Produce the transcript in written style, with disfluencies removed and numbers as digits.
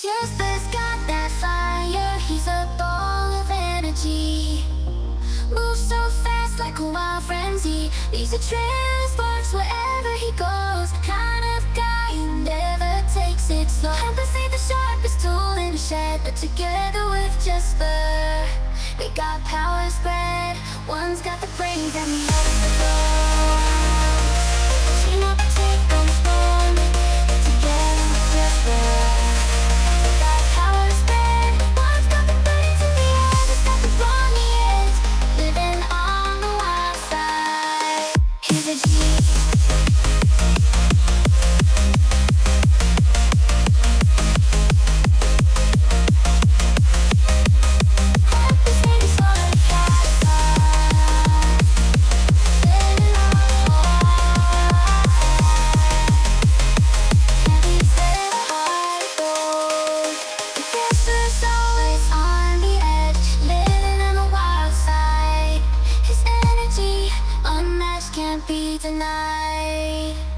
Jasper's got that fire, he's a ball of energy. Moves so fast like a wild frenzy. Leaves a trail of sparks wherever he goes. Kind of guy who never takes it slow. Empathy, the sharpest tool in the shed. But together with Jasper, they got power spread. One's got the brains and the other's the gold. Team up, take on the storm. Together with Jasper, they got power spread. One's got the brains and the other's got the brawny edge. Living on the wild side. He's a G. Can't be denied.